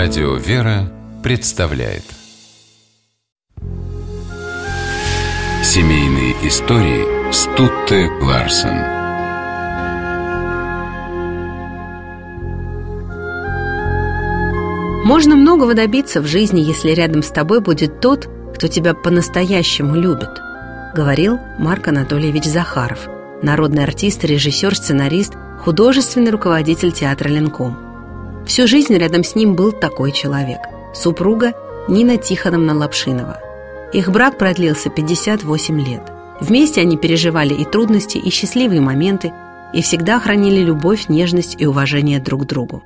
Радио «Вера» представляет Семейные истории Стутте Ларсен. Можно многого добиться в жизни, если рядом с тобой будет тот, кто тебя по-настоящему любит, говорил Марк Анатольевич Захаров, народный артист, режиссер, сценарист, художественный руководитель театра «Ленком». Всю жизнь рядом с ним был такой человек – супруга Нина Тихоновна Лапшинова. Их брак продлился 58 лет. Вместе они переживали и трудности, и счастливые моменты, и всегда хранили любовь, нежность и уважение друг к другу.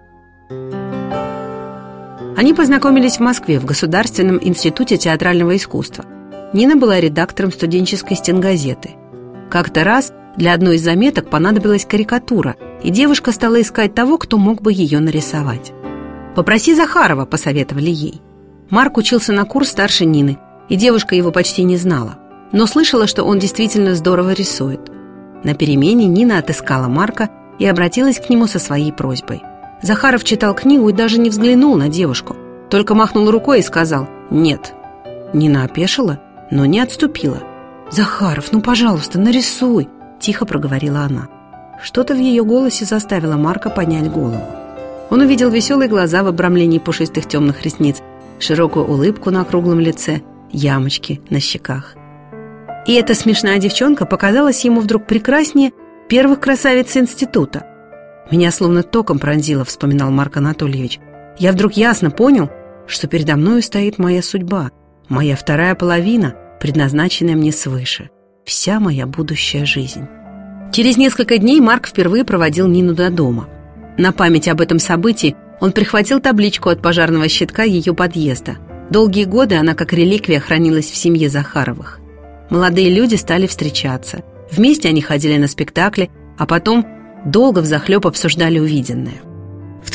Они познакомились в Москве в Государственном институте театрального искусства. Нина была редактором студенческой стенгазеты. Как-то раз для одной из заметок понадобилась карикатура, и девушка стала искать того, кто мог бы ее нарисовать. «Попроси Захарова», – посоветовали ей. Марк учился на курс старше Нины, и девушка его почти не знала, но слышала, что он действительно здорово рисует. На перемене Нина отыскала Марка и обратилась к нему со своей просьбой. Захаров читал книгу и даже не взглянул на девушку, только махнул рукой и сказал «нет». Нина опешила, но не отступила. «Захаров, ну, пожалуйста, нарисуй», – тихо проговорила она. Что-то в ее голосе заставило Марка поднять голову. Он увидел веселые глаза в обрамлении пушистых темных ресниц, широкую улыбку на круглом лице, ямочки на щеках. И эта смешная девчонка показалась ему вдруг прекраснее первых красавиц института. «Меня словно током пронзило», – вспоминал Марк Анатольевич. «Я вдруг ясно понял, что передо мною стоит моя судьба, моя вторая половина, предназначенная мне свыше, вся моя будущая жизнь». Через несколько дней Марк впервые проводил Нину до дома. На память об этом событии он прихватил табличку от пожарного щитка ее подъезда. Долгие годы она как реликвия хранилась в семье Захаровых. Молодые люди стали встречаться. Вместе они ходили на спектакли, а потом долго взахлеб обсуждали увиденное. В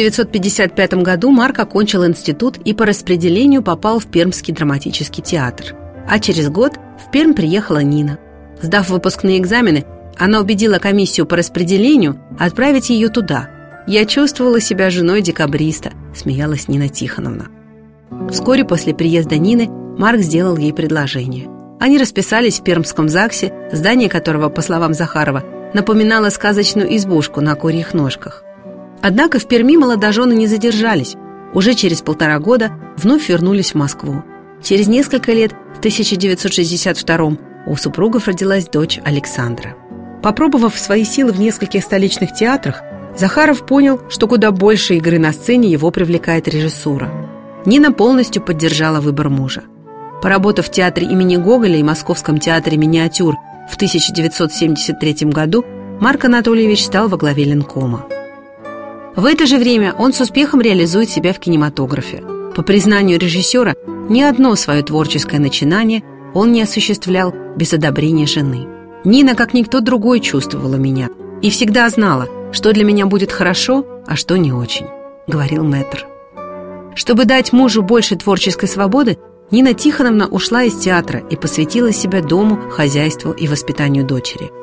1955 году Марк окончил институт и по распределению попал в Пермский драматический театр. А через год в Пермь приехала Нина. Сдав выпускные экзамены, она убедила комиссию по распределению отправить ее туда. «Я чувствовала себя женой декабриста», – смеялась Нина Тихоновна. Вскоре после приезда Нины Марк сделал ей предложение. Они расписались в Пермском ЗАГСе, здание которого, по словам Захарова, напоминало сказочную избушку на курьих ножках. Однако в Перми молодожены не задержались. Уже через 1,5 года вновь вернулись в Москву. Через несколько лет, в 1962-м, у супругов родилась дочь Александра. Попробовав свои силы в нескольких столичных театрах, Захаров понял, что куда больше игры на сцене его привлекает режиссура. Нина полностью поддержала выбор мужа. Поработав в театре имени Гоголя и Московском театре миниатюр в 1973 году, Марк Анатольевич стал во главе Ленкома. В это же время он с успехом реализует себя в кинематографе. По признанию режиссера, ни одно свое творческое начинание он не осуществлял без одобрения жены. «Нина, как никто другой, чувствовала меня и всегда знала, что для меня будет хорошо, а что не очень», — говорил мэтр. Чтобы дать мужу больше творческой свободы, Нина Тихоновна ушла из театра и посвятила себя дому, хозяйству и воспитанию дочери.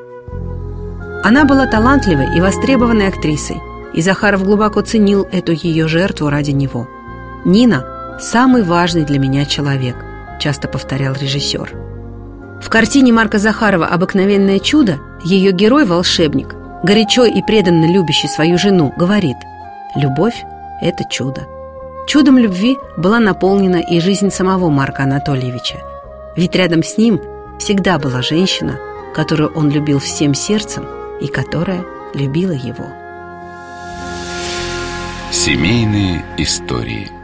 Она была талантливой и востребованной актрисой, и Захаров глубоко ценил эту ее жертву ради него. «Нина – самый важный для меня человек», – часто повторял режиссер. В картине Марка Захарова «Обыкновенное чудо» ее герой-волшебник, горячо и преданно любящий свою жену, говорит: «Любовь – это чудо». Чудом любви была наполнена и жизнь самого Марка Анатольевича. Ведь рядом с ним всегда была женщина, которую он любил всем сердцем и которая любила его. Семейные истории.